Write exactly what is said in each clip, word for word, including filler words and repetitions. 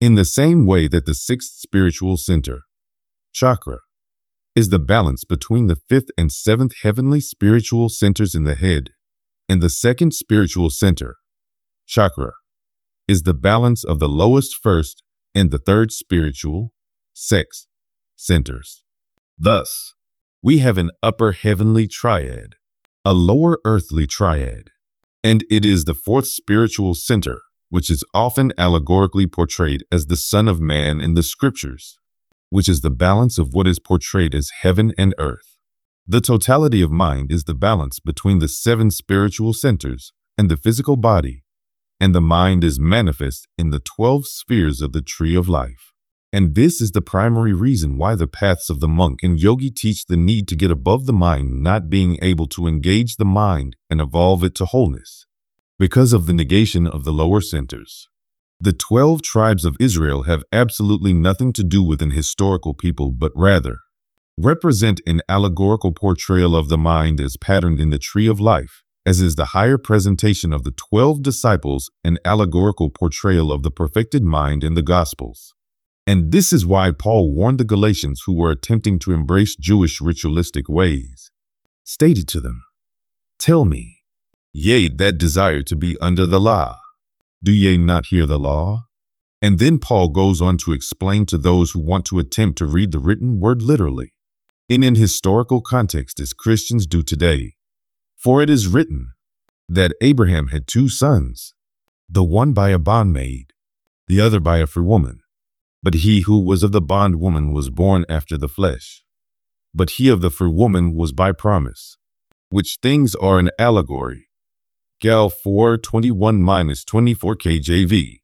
In the same way that the sixth spiritual center, chakra, is the balance between the fifth and seventh heavenly spiritual centers in the head, and the second spiritual center, chakra, is the balance of the lowest first and the third spiritual, sex, centers. Thus, we have an upper heavenly triad, a lower earthly triad, and it is the fourth spiritual center, which is often allegorically portrayed as the Son of Man in the scriptures, which is the balance of what is portrayed as heaven and earth. The totality of mind is the balance between the seven spiritual centers and the physical body, and the mind is manifest in the twelve spheres of the tree of life. And this is the primary reason why the paths of the monk and yogi teach the need to get above the mind, not being able to engage the mind and evolve it to wholeness, because of the negation of the lower centers. The twelve tribes of Israel have absolutely nothing to do with an historical people, but rather represent an allegorical portrayal of the mind as patterned in the tree of life, as is the higher presentation of the twelve disciples, an allegorical portrayal of the perfected mind in the Gospels. And this is why Paul warned the Galatians who were attempting to embrace Jewish ritualistic ways, stated to them, "Tell me, ye that desire to be under the law, do ye not hear the law?" And then Paul goes on to explain to those who want to attempt to read the written word literally, in an historical context as Christians do today. For it is written that Abraham had two sons, the one by a bondmaid, the other by a free woman. But he who was of the bondwoman was born after the flesh, but he of the free woman was by promise, which things are an allegory. Gal four twenty-one to twenty-four K J V.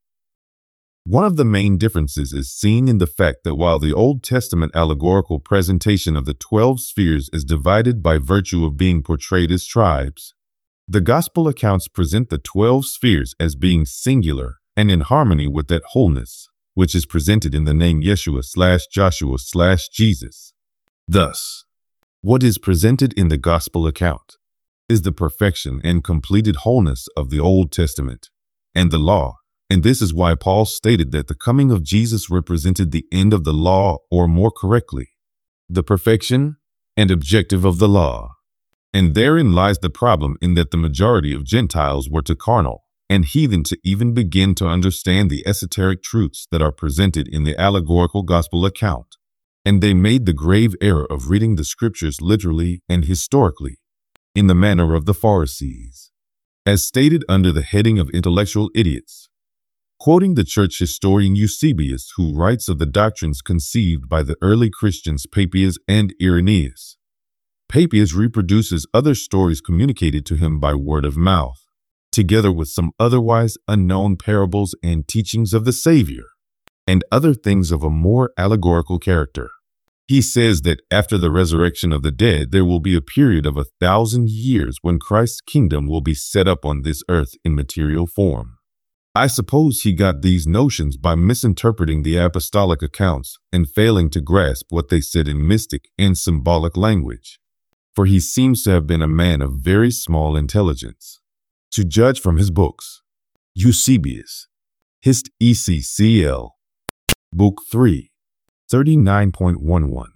One of the main differences is seen in the fact that while the Old Testament allegorical presentation of the twelve spheres is divided by virtue of being portrayed as tribes, the Gospel accounts present the twelve spheres as being singular and in harmony with that wholeness, which is presented in the name Yeshua slash Joshua slash Jesus. Thus, what is presented in the Gospel account is the perfection and completed wholeness of the Old Testament and the law. And this is why Paul stated that the coming of Jesus represented the end of the law, or more correctly, the perfection and objective of the law. And therein lies the problem, in that the majority of Gentiles were too carnal and heathen to even begin to understand the esoteric truths that are presented in the allegorical gospel account. And they made the grave error of reading the scriptures literally and historically, in the manner of the Pharisees, as stated under the heading of intellectual idiots. Quoting the church historian Eusebius, who writes of the doctrines conceived by the early Christians Papias and Irenaeus, Papias reproduces other stories communicated to him by word of mouth, together with some otherwise unknown parables and teachings of the Savior, and other things of a more allegorical character. He says that after the resurrection of the dead, there will be a period of a thousand years when Christ's kingdom will be set up on this earth in material form. I suppose he got these notions by misinterpreting the apostolic accounts and failing to grasp what they said in mystic and symbolic language, for he seems to have been a man of very small intelligence. To judge from his books, Eusebius, Hist. E C C L, Book three, thirty-nine point one one.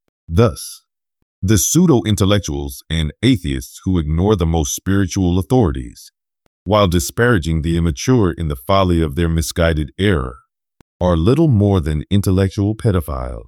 Thus, the pseudo-intellectuals and atheists who ignore the most spiritual authorities, while disparaging the immature in the folly of their misguided error, are little more than intellectual pedophiles.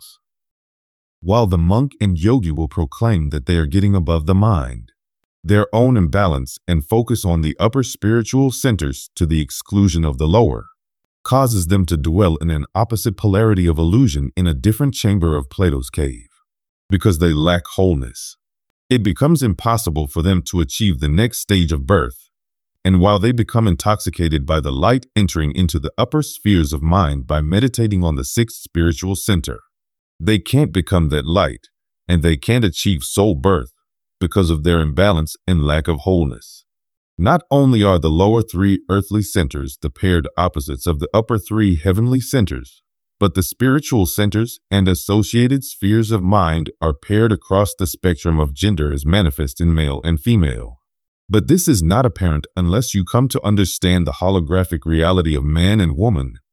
While the monk and yogi will proclaim that they are getting above the mind, their own imbalance, and focus on the upper spiritual centers to the exclusion of the lower, causes them to dwell in an opposite polarity of illusion in a different chamber of Plato's cave. Because they lack wholeness, it becomes impossible for them to achieve the next stage of birth. And while they become intoxicated by the light entering into the upper spheres of mind by meditating on the sixth spiritual center, they can't become that light, and they can't achieve soul birth because of their imbalance and lack of wholeness. Not only are the lower three earthly centers the paired opposites of the upper three heavenly centers, but the spiritual centers and associated spheres of mind are paired across the spectrum of gender as manifest in male and female. But this is not apparent unless you come to understand the holographic reality of man and woman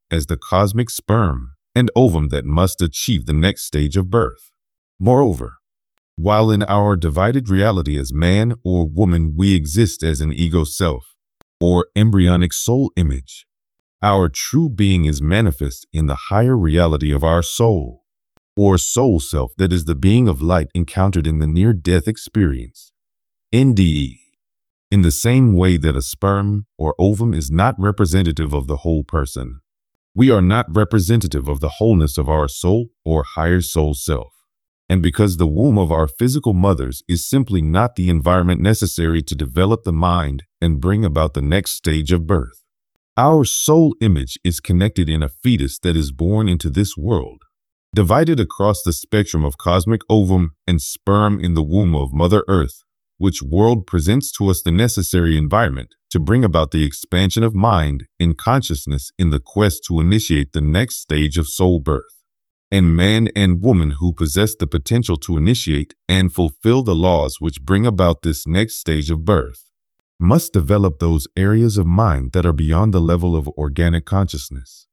as the cosmic sperm and ovum that must achieve the next stage of birth. Moreover, while in our divided reality as man or woman we exist as an ego self, or embryonic soul image, our true being is manifest in the higher reality of our soul, or soul self, that is the being of light encountered in the near-death experience. N D E. In the same way that a sperm or ovum is not representative of the whole person, we are not representative of the wholeness of our soul or higher soul self. And because the womb of our physical mothers is simply not the environment necessary to develop the mind and bring about the next stage of birth, our soul image is connected in a fetus that is born into this world, divided across the spectrum of cosmic ovum and sperm in the womb of Mother Earth, which world presents to us the necessary environment to bring about the expansion of mind and consciousness in the quest to initiate the next stage of soul birth. And man and woman who possess the potential to initiate and fulfill the laws which bring about this next stage of birth must develop those areas of mind that are beyond the level of organic consciousness.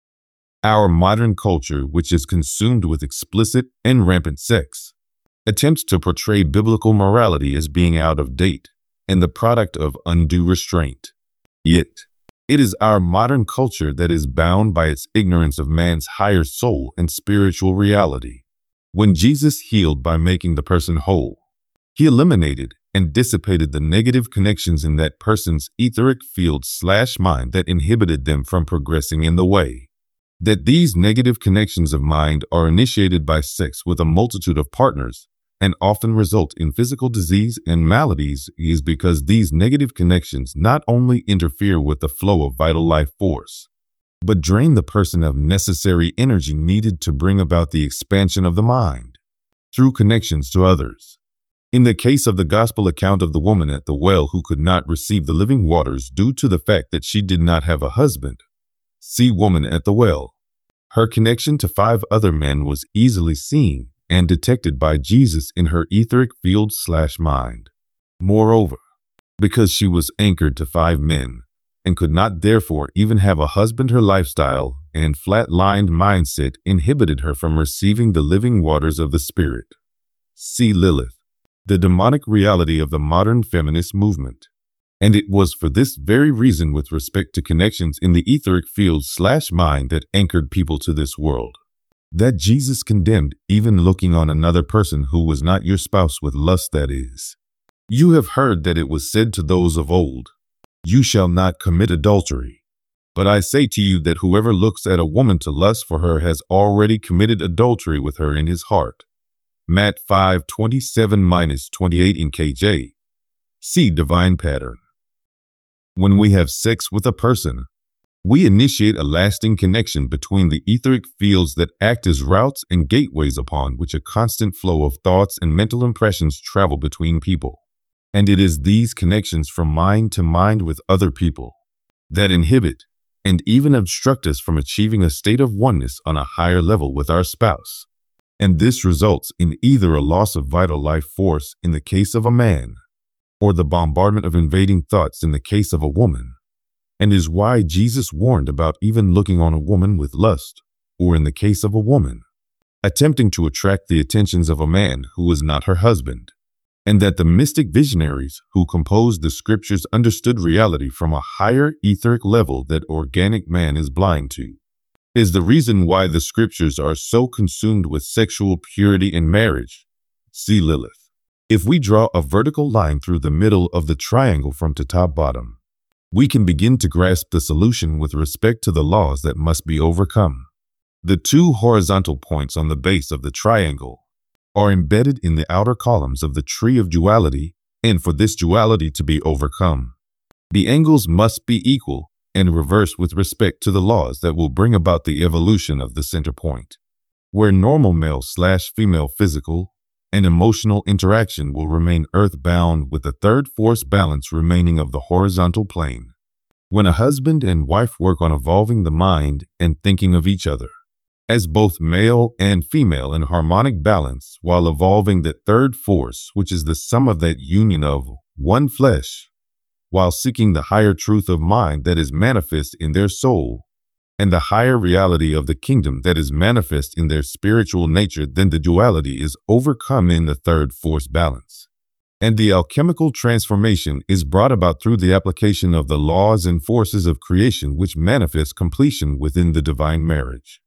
Our modern culture, which is consumed with explicit and rampant sex, attempts to portray biblical morality as being out of date and the product of undue restraint. Yet, it is our modern culture that is bound by its ignorance of man's higher soul and spiritual reality. When Jesus healed by making the person whole, he eliminated and dissipated the negative connections in that person's etheric field slash mind that inhibited them from progressing in the way. That these negative connections of mind are initiated by sex with a multitude of partners and often result in physical disease and maladies is because these negative connections not only interfere with the flow of vital life force, but drain the person of necessary energy needed to bring about the expansion of the mind through connections to others. In the case of the gospel account of the woman at the well who could not receive the living waters due to the fact that she did not have a husband, see woman at the well, her connection to five other men was easily seen and detected by Jesus in her etheric field slash mind. Moreover, because she was anchored to five men and could not therefore even have a husband, her lifestyle and flat-lined mindset inhibited her from receiving the living waters of the Spirit. See Lilith, the demonic reality of the modern feminist movement. And it was for this very reason with respect to connections in the etheric field slash mind that anchored people to this world, that Jesus condemned even looking on another person who was not your spouse with lust, that is. You have heard that it was said to those of old, "You shall not commit adultery." But I say to you that whoever looks at a woman to lust for her has already committed adultery with her in his heart. Matt five twenty-seven to twenty-eight in K J. See divine pattern. When we have sex with a person, we initiate a lasting connection between the etheric fields that act as routes and gateways upon which a constant flow of thoughts and mental impressions travel between people. And it is these connections from mind to mind with other people that inhibit and even obstruct us from achieving a state of oneness on a higher level with our spouse. And this results in either a loss of vital life force in the case of a man, or the bombardment of invading thoughts in the case of a woman, and is why Jesus warned about even looking on a woman with lust, or in the case of a woman, attempting to attract the attentions of a man who was not her husband, and that the mystic visionaries who composed the scriptures understood reality from a higher etheric level that organic man is blind to, is the reason why the scriptures are so consumed with sexual purity in marriage. See Lilith. If we draw a vertical line through the middle of the triangle from to top bottom, we can begin to grasp the solution with respect to the laws that must be overcome. The two horizontal points on the base of the triangle are embedded in the outer columns of the tree of duality, and for this duality to be overcome, the angles must be equal and reversed with respect to the laws that will bring about the evolution of the center point, where normal male slash female physical and emotional interaction will remain earthbound with the third force balance remaining of the horizontal plane. When a husband and wife work on evolving the mind and thinking of each other as both male and female in harmonic balance while evolving that third force, which is the sum of that union of one flesh, while seeking the higher truth of mind that is manifest in their soul, and the higher reality of the kingdom that is manifest in their spiritual nature, then the duality is overcome in the third force balance. And the alchemical transformation is brought about through the application of the laws and forces of creation, which manifest completion within the divine marriage.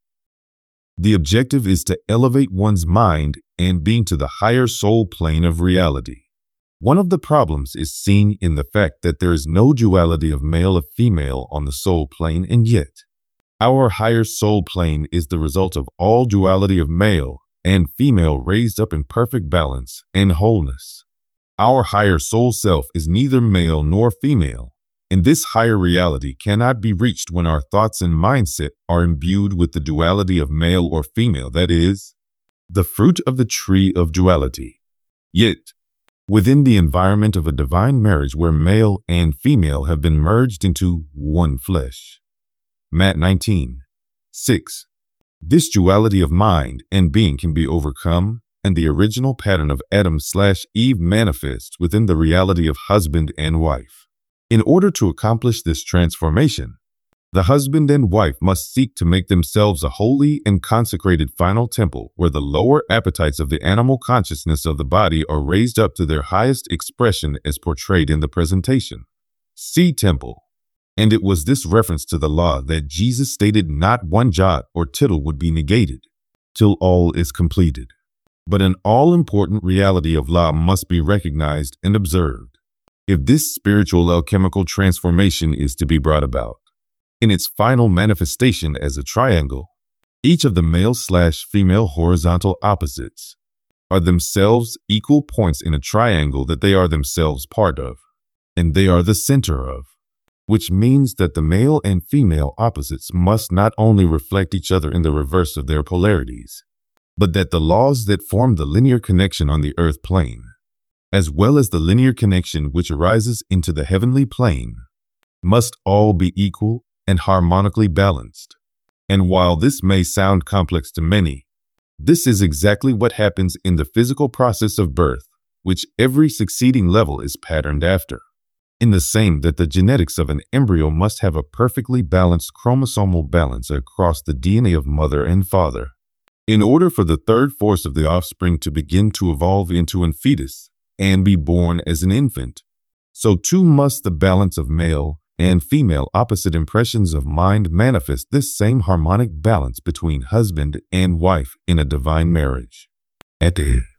The objective is to elevate one's mind and being to the higher soul plane of reality. One of the problems is seen in the fact that there is no duality of male or female on the soul plane, and yet our higher soul plane is the result of all duality of male and female raised up in perfect balance and wholeness. Our higher soul self is neither male nor female, and this higher reality cannot be reached when our thoughts and mindset are imbued with the duality of male or female, that is, the fruit of the tree of duality. Yet, within the environment of a divine marriage where male and female have been merged into one flesh. Matt nineteen, six. This duality of mind and being can be overcome, and the original pattern of Adam slash Eve manifests within the reality of husband and wife. In order to accomplish this transformation, the husband and wife must seek to make themselves a holy and consecrated final temple where the lower appetites of the animal consciousness of the body are raised up to their highest expression as portrayed in the presentation. See temple. And it was this reference to the law that Jesus stated not one jot or tittle would be negated till all is completed. But an all-important reality of law must be recognized and observed if this spiritual alchemical transformation is to be brought about. In its final manifestation as a triangle, each of the male slash female horizontal opposites are themselves equal points in a triangle that they are themselves part of, and they are the center of, which means that the male and female opposites must not only reflect each other in the reverse of their polarities, but that the laws that form the linear connection on the earth plane, as well as the linear connection which arises into the heavenly plane, must all be equal and harmonically balanced. And while this may sound complex to many, this is exactly what happens in the physical process of birth, which every succeeding level is patterned after. In the same that the genetics of an embryo must have a perfectly balanced chromosomal balance across the D N A of mother and father. In order for the third force of the offspring to begin to evolve into a fetus and be born as an infant, so too must the balance of male and female opposite impressions of mind manifest this same harmonic balance between husband and wife in a divine marriage. At the end,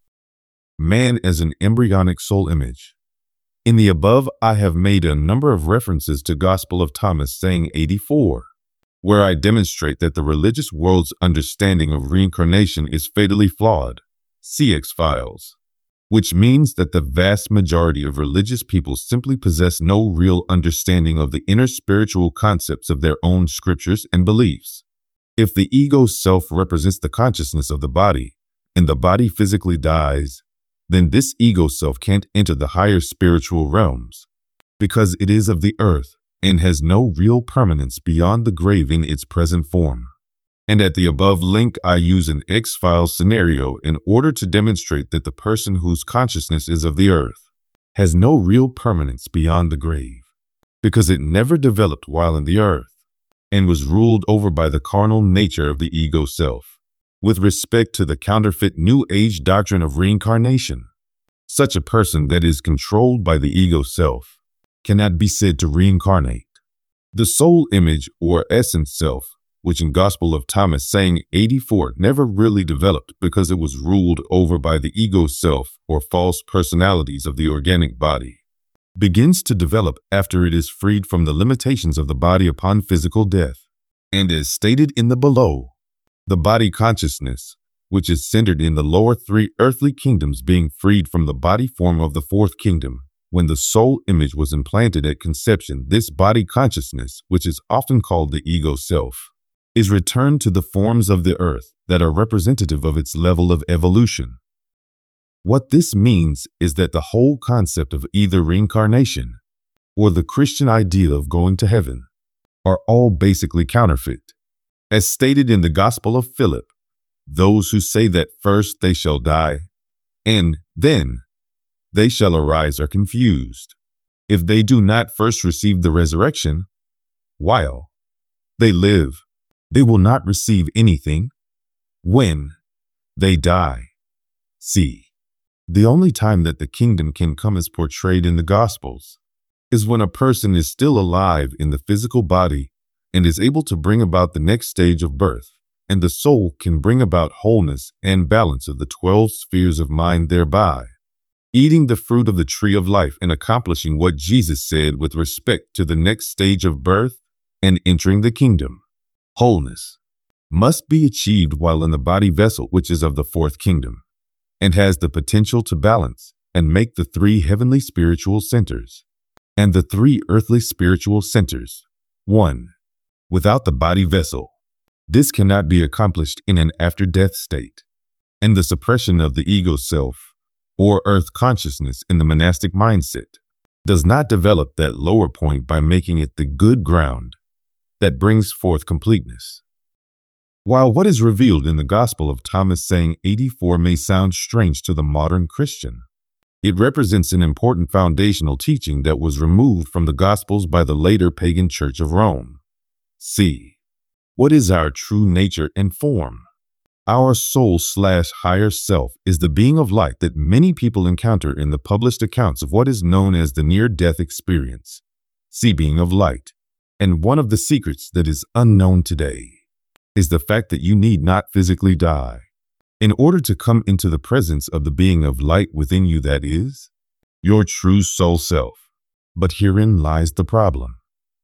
man as an embryonic soul image. In the above, I have made a number of references to Gospel of Thomas saying eighty-four, where I demonstrate that the religious world's understanding of reincarnation is fatally flawed. See X-Files. Which means that the vast majority of religious people simply possess no real understanding of the inner spiritual concepts of their own scriptures and beliefs. If the ego self represents the consciousness of the body, and the body physically dies, then this ego self can't enter the higher spiritual realms, because it is of the earth and has no real permanence beyond the grave in its present form. And at the above link, I use an X-Files scenario in order to demonstrate that the person whose consciousness is of the earth has no real permanence beyond the grave, because it never developed while in the earth and was ruled over by the carnal nature of the ego self. With respect to the counterfeit New Age doctrine of reincarnation, such a person that is controlled by the ego self cannot be said to reincarnate. The soul image or essence self, which in Gospel of Thomas saying eighty-four never really developed because it was ruled over by the ego self or false personalities of the organic body, begins to develop after it is freed from the limitations of the body upon physical death. And as stated in the below, the body consciousness, which is centered in the lower three earthly kingdoms, being freed from the body form of the fourth kingdom, when the soul image was implanted at conception, this body consciousness, which is often called the ego self, is returned to the forms of the earth that are representative of its level of evolution. What this means is that the whole concept of either reincarnation or the Christian idea of going to heaven are all basically counterfeit. As stated in the Gospel of Philip, those who say that first they shall die and then they shall arise are confused. If they do not first receive the resurrection, while they live, they will not receive anything when they die. C. The only time that the kingdom can come as portrayed in the Gospels is when a person is still alive in the physical body and is able to bring about the next stage of birth, and the soul can bring about wholeness and balance of the twelve spheres of mind thereby, eating the fruit of the tree of life and accomplishing what Jesus said with respect to the next stage of birth and entering the kingdom. Wholeness must be achieved while in the body vessel, which is of the fourth kingdom, and has the potential to balance and make the three heavenly spiritual centers and the three earthly spiritual centers one. Without the body vessel, this cannot be accomplished in an after-death state, and the suppression of the ego self or earth consciousness in the monastic mindset does not develop that lower point by making it the good ground that brings forth completeness. While what is revealed in the Gospel of Thomas saying eighty-four may sound strange to the modern Christian, it represents an important foundational teaching that was removed from the Gospels by the later pagan Church of Rome. C. What is our true nature and form? Our soul slash higher self is the being of light that many people encounter in the published accounts of what is known as the near-death experience. C. Being of light. And one of the secrets that is unknown today is the fact that you need not physically die in order to come into the presence of the being of light within you, that is, your true soul self. But herein lies the problem.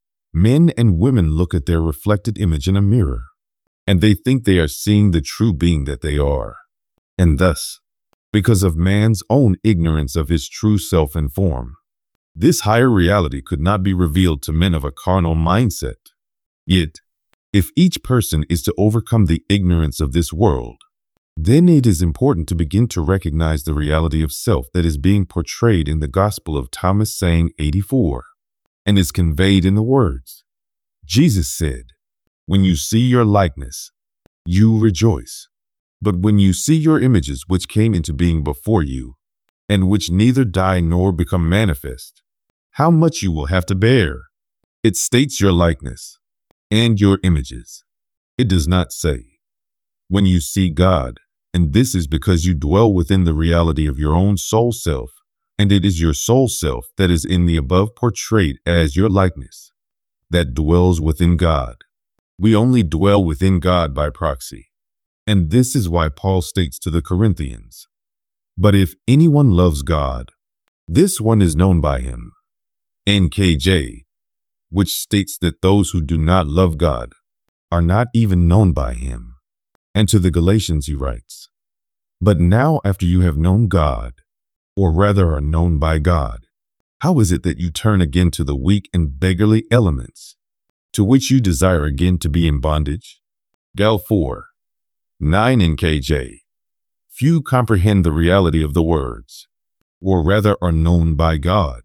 Men and women look at their reflected image in a mirror, and they think they are seeing the true being that they are. And thus, because of man's own ignorance of his true self and form, this higher reality could not be revealed to men of a carnal mindset. Yet, if each person is to overcome the ignorance of this world, then it is important to begin to recognize the reality of self that is being portrayed in the Gospel of Thomas saying eighty-four, and is conveyed in the words. Jesus said, "When you see your likeness, you rejoice. But when you see your images which came into being before you, and which neither die nor become manifest, how much you will have to bear." It states your likeness and your images. It does not say, when you see God, and this is because you dwell within the reality of your own soul self, and it is your soul self that is in the above portrayed as your likeness, that dwells within God. We only dwell within God by proxy. And this is why Paul states to the Corinthians, "But if anyone loves God, this one is known by him." N K J, which states that those who do not love God are not even known by him. And to the Galatians he writes, "But now after you have known God, or rather are known by God, how is it that you turn again to the weak and beggarly elements, to which you desire again to be in bondage?" Gal four, nine N K J. Few comprehend the reality of the words, or rather are known by God,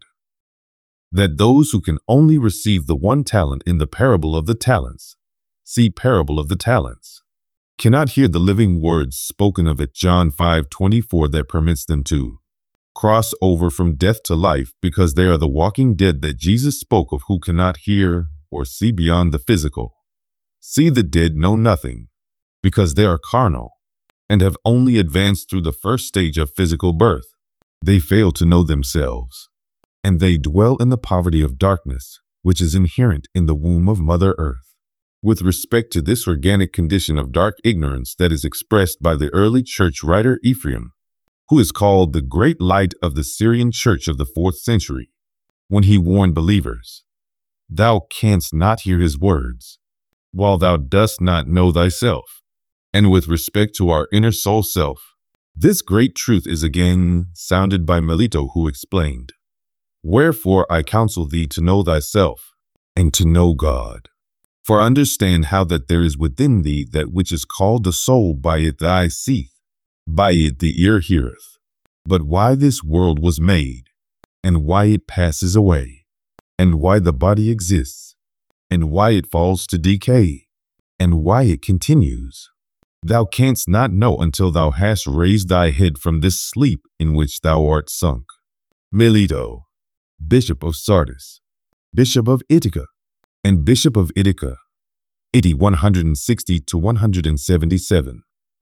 that those who can only receive the one talent in the parable of the talents, see parable of the talents, cannot hear the living words spoken of at John five twenty-four that permits them to cross over from death to life, because they are the walking dead that Jesus spoke of, who cannot hear or see beyond the physical. See, the dead know nothing, because they are carnal and have only advanced through the first stage of physical birth. They fail to know themselves, and they dwell in the poverty of darkness, which is inherent in the womb of Mother Earth. With respect to this organic condition of dark ignorance that is expressed by the early church writer Ephraim, who is called the Great Light of the Syrian Church of the fourth century, when he warned believers, "Thou canst not hear his words, while thou dost not know thyself." And with respect to our inner soul self, this great truth is again sounded by Melito, who explained, "Wherefore I counsel thee to know thyself, and to know God. For understand how that there is within thee that which is called the soul, by it the eye seeth, by it the ear heareth. But why this world was made, and why it passes away, and why the body exists, and why it falls to decay, and why it continues, thou canst not know until thou hast raised thy head from this sleep in which thou art sunk." Melito, Bishop of Sardis, Bishop of Ithaca, and Bishop of Ithaca, A D one sixty to one seventy-seven.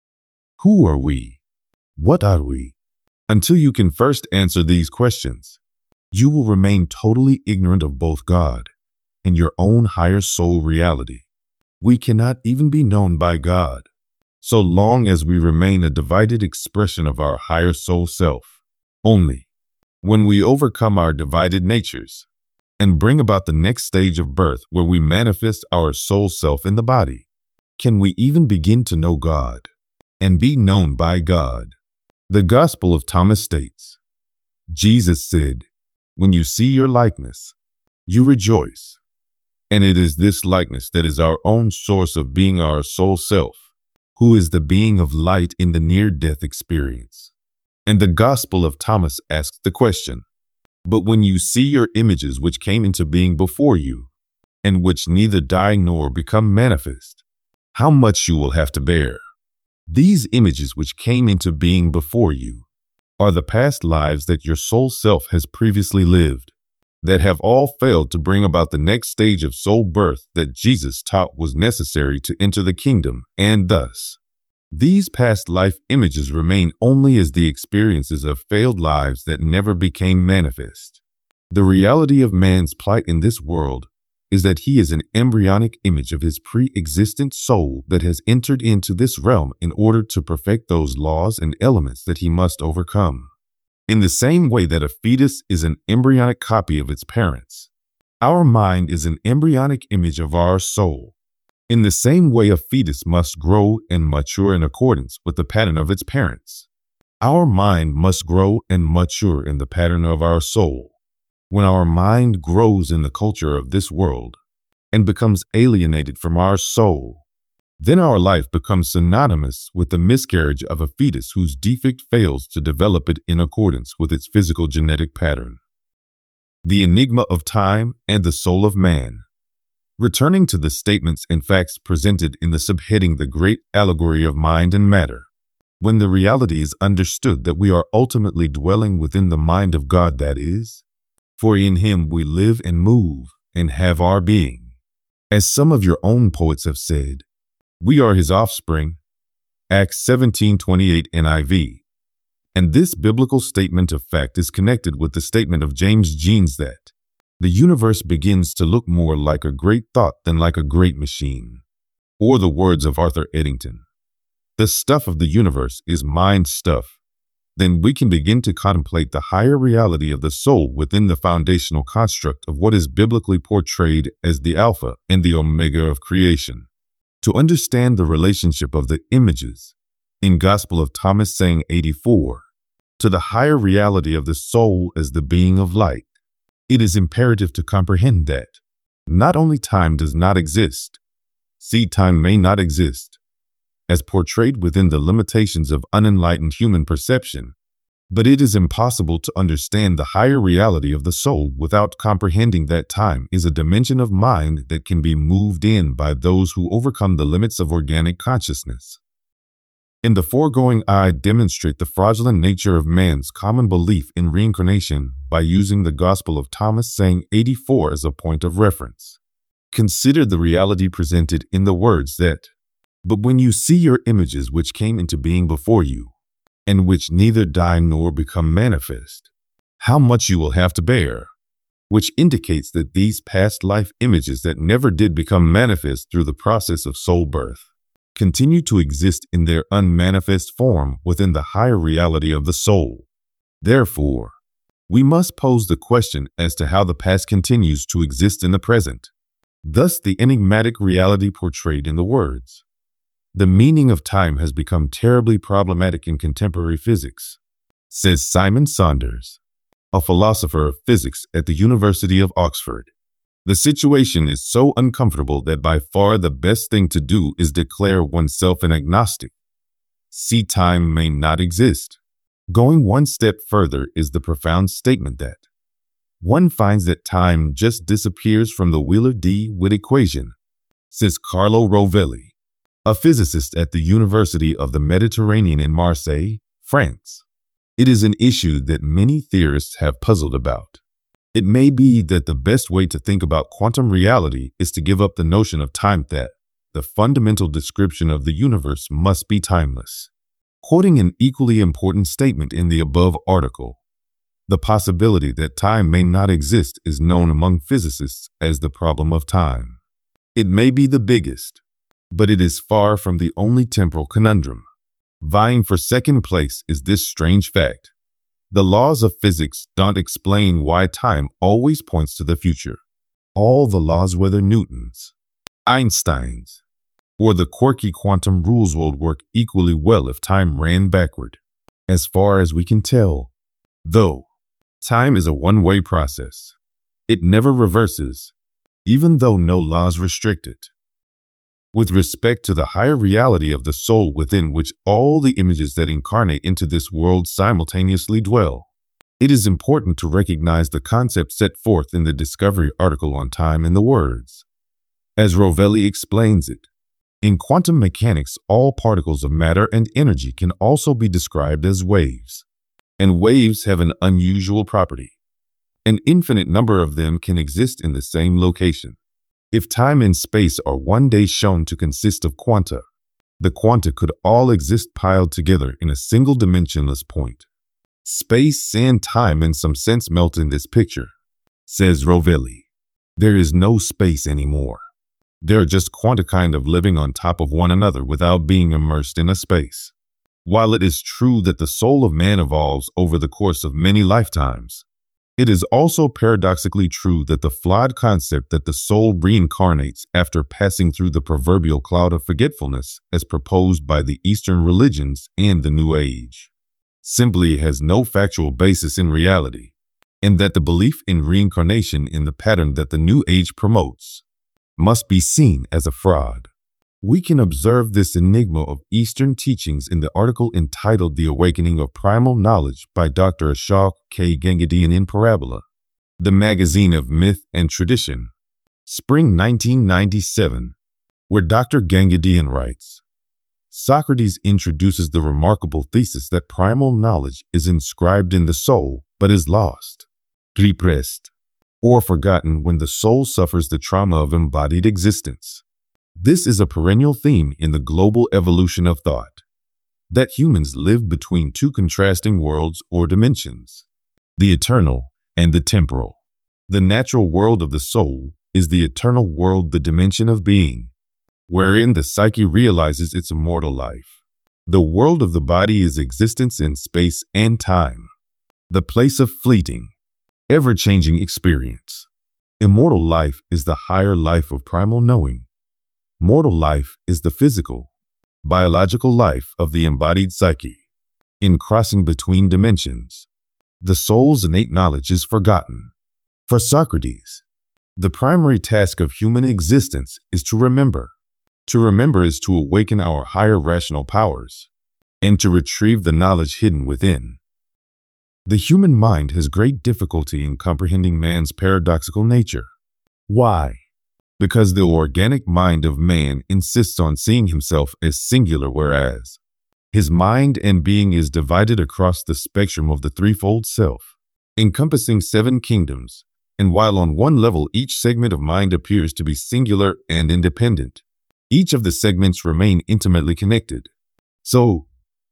Who are we? What are we? Until you can first answer these questions, you will remain totally ignorant of both God and your own higher soul reality. We cannot even be known by God so long as we remain a divided expression of our higher soul self. Only when we overcome our divided natures and bring about the next stage of birth where we manifest our soul self in the body, can we even begin to know God and be known by God. The Gospel of Thomas states, Jesus said, "When you see your likeness, you rejoice. And it is this likeness that is our own source of being our soul self, who is the being of light in the near-death experience." And the Gospel of Thomas asks the question, "But when you see your images which came into being before you, and which neither die nor become manifest, how much you will have to bear." These images which came into being before you are the past lives that your soul self has previously lived, that have all failed to bring about the next stage of soul birth that Jesus taught was necessary to enter the kingdom, and thus, these past life images remain only as the experiences of failed lives that never became manifest. The reality of man's plight in this world is that he is an embryonic image of his pre-existent soul that has entered into this realm in order to perfect those laws and elements that he must overcome. In the same way that a fetus is an embryonic copy of its parents, our mind is an embryonic image of our soul. In the same way, a fetus must grow and mature in accordance with the pattern of its parents, our mind must grow and mature in the pattern of our soul. When our mind grows in the culture of this world and becomes alienated from our soul, then our life becomes synonymous with the miscarriage of a fetus whose defect fails to develop it in accordance with its physical genetic pattern. The enigma of time and the soul of man. Returning to the statements and facts presented in the subheading The Great Allegory of Mind and Matter, when the reality is understood that we are ultimately dwelling within the mind of God, that is, for in him we live and move and have our being. As some of your own poets have said, we are his offspring, Acts seventeen twenty-eight N I V. And this biblical statement of fact is connected with the statement of James Jeans that the universe begins to look more like a great thought than like a great machine. Or the words of Arthur Eddington, the stuff of the universe is mind stuff. Then we can begin to contemplate the higher reality of the soul within the foundational construct of what is biblically portrayed as the Alpha and the Omega of creation. To understand the relationship of the images in Gospel of Thomas saying eighty-four to the higher reality of the soul as the being of light, it is imperative to comprehend that not only time does not exist, see, time may not exist, as portrayed within the limitations of unenlightened human perception, but it is impossible to understand the higher reality of the soul without comprehending that time is a dimension of mind that can be moved in by those who overcome the limits of organic consciousness. In the foregoing, I demonstrate the fraudulent nature of man's common belief in reincarnation by using the Gospel of Thomas saying eighty-four as a point of reference. Consider the reality presented in the words that, "But when you see your images which came into being before you, and which neither die nor become manifest, how much you will have to bear," which indicates that these past life images that never did become manifest through the process of soul birth continue to exist in their unmanifest form within the higher reality of the soul. Therefore, we must pose the question as to how the past continues to exist in the present. Thus, the enigmatic reality portrayed in the words. The meaning of time has become terribly problematic in contemporary physics, says Simon Saunders, a philosopher of physics at the University of Oxford. The situation is so uncomfortable that by far the best thing to do is declare oneself an agnostic. See, time may not exist. Going one step further is the profound statement that one finds that time just disappears from the Wheeler-DeWitt equation, says Carlo Rovelli, a physicist at the University of the Mediterranean in Marseille, France. It is an issue that many theorists have puzzled about. It may be that the best way to think about quantum reality is to give up the notion of time, that the fundamental description of the universe must be timeless. Quoting an equally important statement in the above article, the possibility that time may not exist is known among physicists as the problem of time. It may be the biggest, but it is far from the only temporal conundrum. Vying for second place is this strange fact. The laws of physics don't explain why time always points to the future. All the laws, whether Newton's, Einstein's, or the quirky quantum rules, would work equally well if time ran backward. As far as we can tell, though, time is a one-way process. It never reverses, even though no laws restrict it. With respect to the higher reality of the soul within which all the images that incarnate into this world simultaneously dwell, it is important to recognize the concept set forth in the Discovery article on time in the words, as Rovelli explains it. In quantum mechanics, all particles of matter and energy can also be described as waves. And waves have an unusual property. An infinite number of them can exist in the same location. If time and space are one day shown to consist of quanta, the quanta could all exist piled together in a single dimensionless point. Space and time in some sense melt in this picture, says Rovelli. There is no space anymore. They're just quanta kind of living on top of one another without being immersed in a space. While it is true that the soul of man evolves over the course of many lifetimes, it is also paradoxically true that the flawed concept that the soul reincarnates after passing through the proverbial cloud of forgetfulness, as proposed by the Eastern religions and the New Age, simply has no factual basis in reality, and that the belief in reincarnation in the pattern that the New Age promotes must be seen as a fraud. We can observe this enigma of Eastern teachings in the article entitled The Awakening of Primal Knowledge by Doctor Ashok K. Gangadian in Parabola, the magazine of Myth and Tradition, spring nineteen ninety-seven, where Doctor Gangadian writes, Socrates introduces the remarkable thesis that primal knowledge is inscribed in the soul but is lost, repressed, or forgotten when the soul suffers the trauma of embodied existence. This is a perennial theme in the global evolution of thought, that humans live between two contrasting worlds or dimensions, the eternal and the temporal. The natural world of the soul is the eternal world, the dimension of being, wherein the psyche realizes its immortal life. The world of the body is existence in space and time, the place of fleeting, ever-changing experience. Immortal life is the higher life of primal knowing. Mortal life is the physical, biological life of the embodied psyche. In crossing between dimensions, the soul's innate knowledge is forgotten. For Socrates, the primary task of human existence is to remember. To remember is to awaken our higher rational powers and to retrieve the knowledge hidden within. The human mind has great difficulty in comprehending man's paradoxical nature. Why? Because the organic mind of man insists on seeing himself as singular, whereas his mind and being is divided across the spectrum of the threefold self, encompassing seven kingdoms, and while on one level each segment of mind appears to be singular and independent, each of the segments remain intimately connected. So,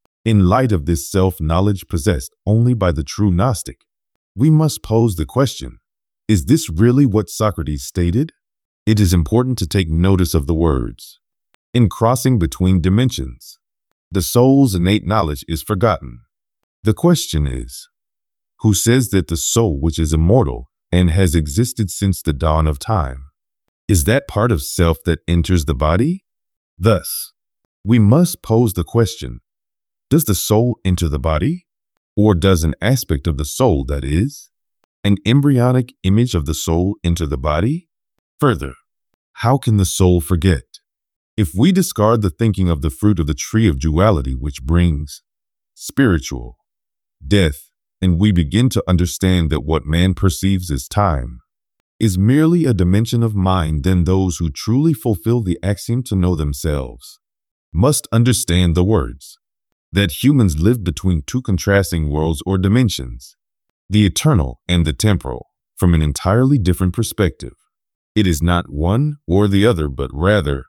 in light of this self-knowledge possessed only by the true Gnostic, we must pose the question, is this really what Socrates stated? It is important to take notice of the words. In crossing between dimensions, the soul's innate knowledge is forgotten. The question is, who says that the soul, which is immortal and has existed since the dawn of time, is that part of self that enters the body? Thus, we must pose the question, does the soul enter the body? Or does an aspect of the soul, that is, an embryonic image of the soul, enter the body? Further, how can the soul forget? If we discard the thinking of the fruit of the tree of duality which brings spiritual death, and we begin to understand that what man perceives as time is merely a dimension of mind, then those who truly fulfill the axiom to know themselves must understand the words that humans live between two contrasting worlds or dimensions, the eternal and the temporal, from an entirely different perspective. It is not one or the other, but rather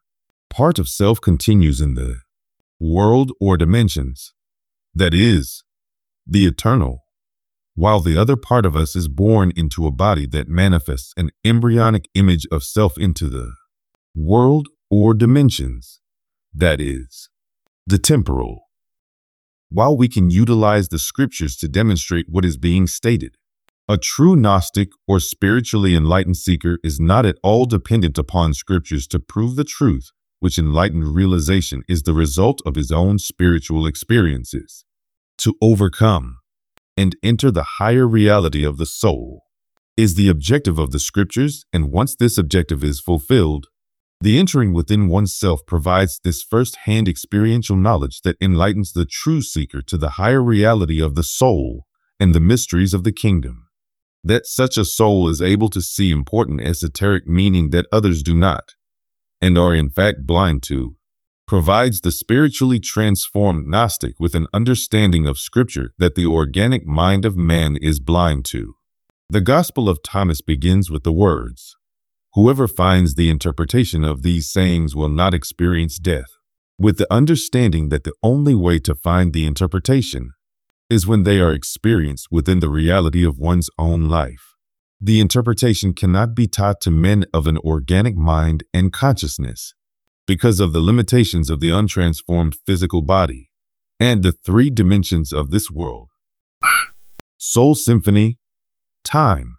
part of self continues in the world or dimensions, that is, the eternal, while the other part of us is born into a body that manifests an embryonic image of self into the world or dimensions, that is, the temporal. While we can utilize the scriptures to demonstrate what is being stated, a true Gnostic or spiritually enlightened seeker is not at all dependent upon scriptures to prove the truth, which enlightened realization is the result of his own spiritual experiences. To overcome and enter the higher reality of the soul is the objective of the scriptures, and once this objective is fulfilled, the entering within oneself provides this first-hand experiential knowledge that enlightens the true seeker to the higher reality of the soul and the mysteries of the kingdom. That such a soul is able to see important esoteric meaning that others do not, and are in fact blind to, provides the spiritually transformed Gnostic with an understanding of Scripture that the organic mind of man is blind to. The Gospel of Thomas begins with the words, "Whoever finds the interpretation of these sayings will not experience death," with the understanding that the only way to find the interpretation is when they are experienced within the reality of one's own life. The interpretation cannot be taught to men of an organic mind and consciousness because of the limitations of the untransformed physical body and the three dimensions of this world. Soul symphony, time,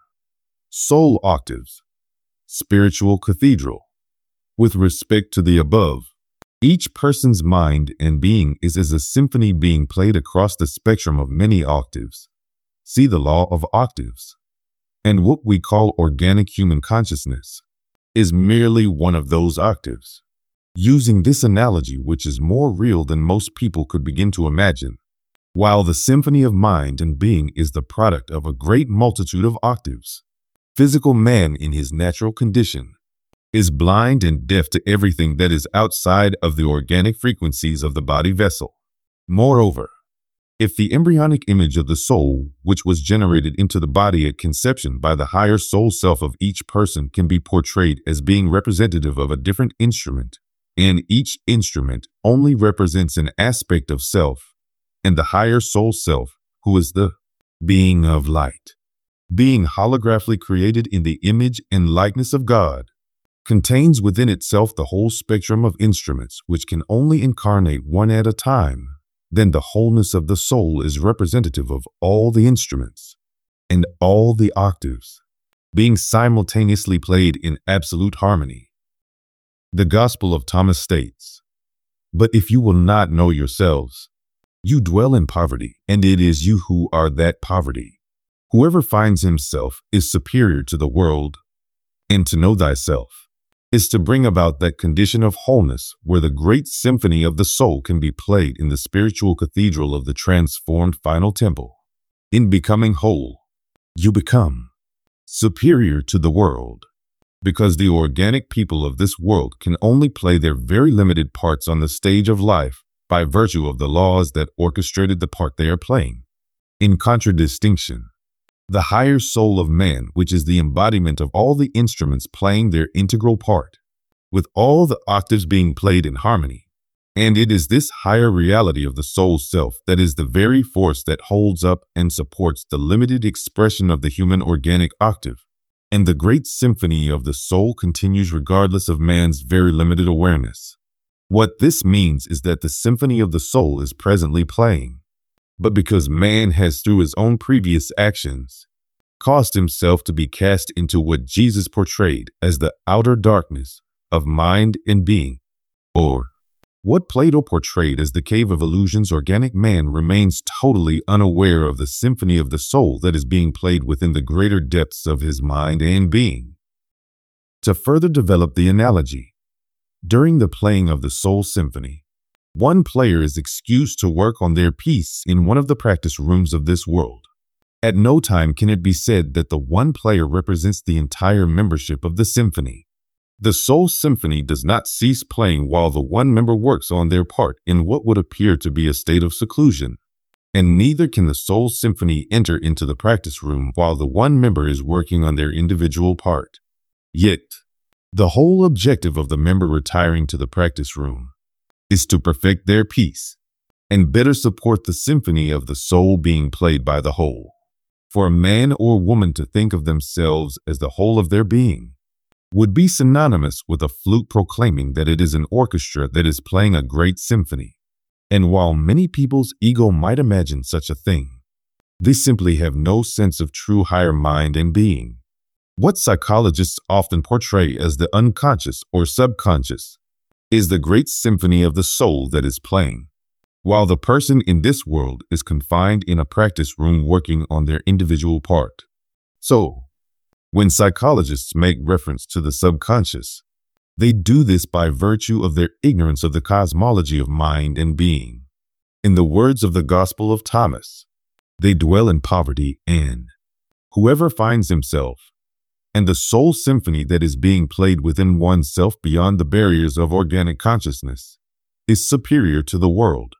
soul octaves, spiritual cathedral. With respect to the above, each person's mind and being is as a symphony being played across the spectrum of many octaves. See the law of octaves. And what we call organic human consciousness is merely one of those octaves. Using this analogy, which is more real than most people could begin to imagine, while the symphony of mind and being is the product of a great multitude of octaves, physical man in his natural condition is blind and deaf to everything that is outside of the organic frequencies of the body vessel. Moreover, if the embryonic image of the soul, which was generated into the body at conception by the higher soul self of each person, can be portrayed as being representative of a different instrument, and each instrument only represents an aspect of self, and the higher soul self, who is the being of light, being holographically created in the image and likeness of God, contains within itself the whole spectrum of instruments which can only incarnate one at a time, then the wholeness of the soul is representative of all the instruments and all the octaves, being simultaneously played in absolute harmony. The Gospel of Thomas states, "But if you will not know yourselves, you dwell in poverty, and it is you who are that poverty. Whoever finds himself is superior to the world, and to know thyself is to bring about that condition of wholeness where the great symphony of the soul can be played in the spiritual cathedral of the transformed final temple. In becoming whole, you become superior to the world, because the organic people of this world can only play their very limited parts on the stage of life by virtue of the laws that orchestrated the part they are playing. In contradistinction, the higher soul of man, which is the embodiment of all the instruments playing their integral part, with all the octaves being played in harmony. And it is this higher reality of the soul self that is the very force that holds up and supports the limited expression of the human organic octave. And the great symphony of the soul continues regardless of man's very limited awareness. What this means is that the symphony of the soul is presently playing, but because man has, through his own previous actions, caused himself to be cast into what Jesus portrayed as the outer darkness of mind and being, or what Plato portrayed as the cave of illusions, organic man remains totally unaware of the symphony of the soul that is being played within the greater depths of his mind and being. To further develop the analogy, during the playing of the soul symphony, one player is excused to work on their piece in one of the practice rooms of this world. At no time can it be said that the one player represents the entire membership of the symphony. The soul symphony does not cease playing while the one member works on their part in what would appear to be a state of seclusion, and neither can the soul symphony enter into the practice room while the one member is working on their individual part. Yet, The whole objective of the member retiring to the practice room is to perfect their piece and better support the symphony of the soul being played by the whole. For a man or woman to think of themselves as the whole of their being would be synonymous with a flute proclaiming that it is an orchestra that is playing a great symphony. And while many people's ego might imagine such a thing, they simply have no sense of true higher mind and being. What psychologists often portray as the unconscious or subconscious is the great symphony of the soul that is playing, while the person in this world is confined in a practice room working on their individual part. So, when psychologists make reference to the subconscious, they do this by virtue of their ignorance of the cosmology of mind and being. In the words of the Gospel of Thomas, they dwell in poverty, and whoever finds himself and the soul symphony that is being played within oneself beyond the barriers of organic consciousness is superior to the world.